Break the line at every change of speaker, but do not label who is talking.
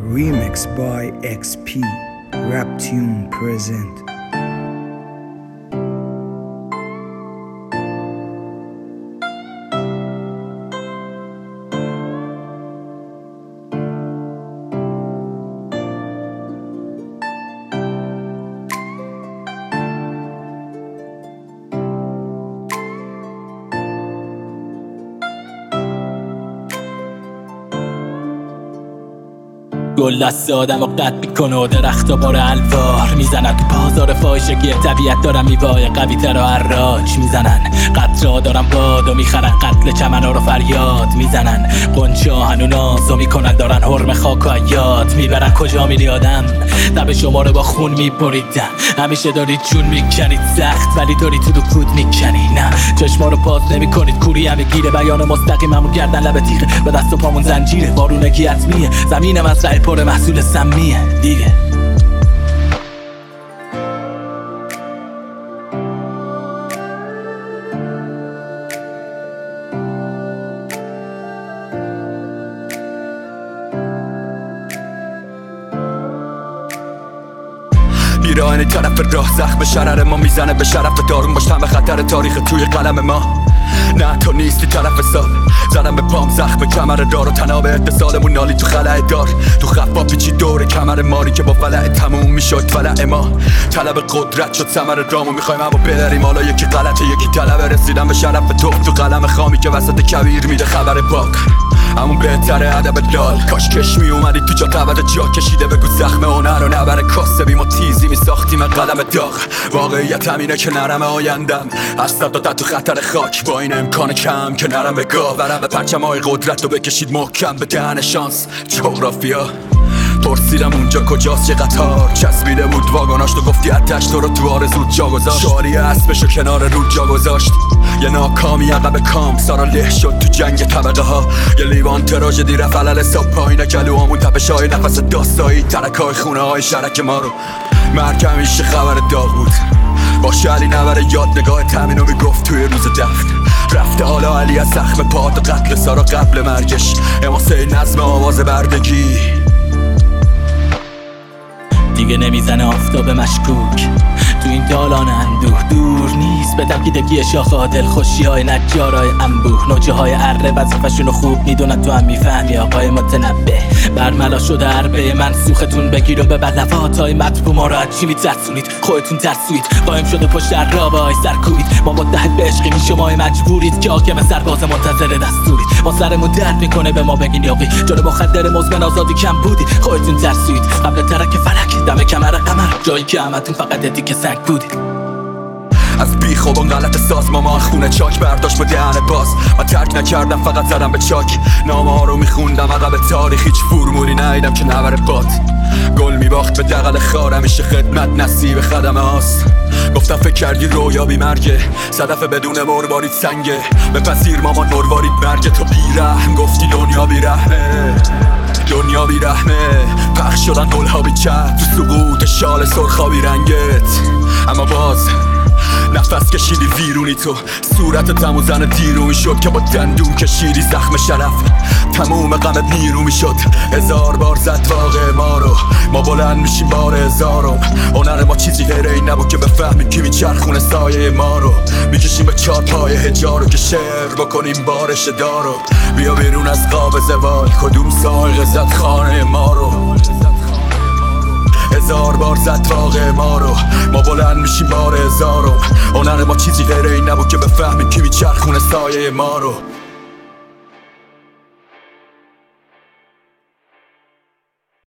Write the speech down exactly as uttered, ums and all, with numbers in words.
Remix by X P, Raptune present.
گل دست آدم و قد میکنه و درخت و بار الوار میزنن تو بازار فاحشگی طبیعت دارن میوای قوی تر و حراج میزنن قطرا دارن باد و میخرن قتل چمنا رو فریاد میزنن قنچه آهن و نازو میکنن دارن حرم خاک و حیات میبرن کجا میری آدم لب شما رو با خون میبریدن همیشه دارید جون میکنید سخت ولی داری تو دو کود میکنی نه چشما رو پاس نمیکنید کوری همه گیره بیان مستقیم همون گردن لب تیغه به دست و پامون زنجیره بارونگی حتمیه زمین مزرعه پر محصول سمیه دیگه
میره این طرف راه زخم شرر ما میزنه به شرف دارون باش تم خطر تاریخ توی قلم ما نه تو نیستی طرف حساب زدم به پام زخم کمر دار و تناب اتصالمون نالی تو خلع دار تو خفا پیچی دور کمر ماری که با فلع تموم میشد فلع ما طلب قدرت شد ثمر رامو میخوایم اما بریم حالا یکی غلطه یکی طلب رسیدن به شرف تو تو قلم خامی که وسط کبیر میده خبر پاک همون بهتره ادب لال کاش کش می اومدی تو جا قبر جا کشیده بگو زخم هنر رو نبره کاسبی ما تیزی می ساختیم قلم داغ واقعیت همینه که نرم آیندم از صد تا تو خطر خاک با این امکان کم که نرم به گاه برم به پرچم های قدرت رو بکشید محکم به دهن شانس جغرافیا پرسیدم اونجا کجاست چه قطار چسبیده بود واگناش تو گفتی اتش تو رو تو آرزود جا گذاشت شاری اسبشو کنار رود جا گذاشت یه ناکامی عقب کام سارا له شد تو جنگ طبقه ها یه لیوان تراژدی رفت علل صبح پایین گلوهامون تپش های نفس داستایی ترک های خونه های شرک ما رو مرگ همیشه خبر داغ بود باشه علی نبره یاد نگاه تمینو میگفت توی روز دفت رفته حالا علی از زخم پات و قتل سارا قبل مرگش اماسه نظم آواز بردگی
دیگه نمیزنه آفتاب مشکوک تو این دالان اندوه دور نیست به تبکیدگی شاخه دل خوشی های نجارای انبوه نوچه های اره وظیفشونو خوب میدونن تو هم میفهمی آقای متنبه برملا شده عربه منسوختون بگیر و به بلوات های مطبوع ما رو از چی میترسونید خودتون ترسوید قایم شده پشت عرابه های سرکوبید ما متحد به عشقی می شما مجبورید که حاکم سرباز منتظر دستورید ما سرمون درد میکنه به ما بگین یاقی جلو مخدر مزمن آزادی کم بودید خودتون ترسوید قبل ترک فلک دم کمر قمر جایی که همتون فقط دیگه سنگ بودید
از بی خواب اون غلط ساز مامان خونه چاک برداشت با دهن باز من ترک نکردم فقط زدم به چاک نامه ها رو میخوندم عقب تاریخ هیچ فرمولی ندیدم که نبره باد گل میباخت به دقل خار همیشه خدمت نصیب خدمه هاست گفتم فکر کردی رویا بی مرگه صدف بدون مروارید سنگه بپذیر مامان مروارید مرگه تو بیرحم گفتی دنیا بیرحمه دنیا بیرحمه پخش شدن گلها بی چت تو سقوط شال سرخا بی رنگت اما باز نفس کشیدی ویرونی تو صورت تموم زن دیرو میشد که با دندون کشیدی زخم شرف تموم غمت نیرو میشد هزار بار زد واقع ما رو ما بلند میشیم بار هزارم هنر ما چیزی غیر این نبود که بفهمیم کی میچرخونه سایه ما رو میکشیم به چار پای هجارو که شعر بکنیم بارش دارو بیا بیرون از قاب زوال کدوم سایق زد خانه ما رو هزار بار زد واقع ما رو ما بلند میشیم بار هزارم هنر ما چیزی غیر این نبود که بفهمیم کی میچرخونه سایه ما رو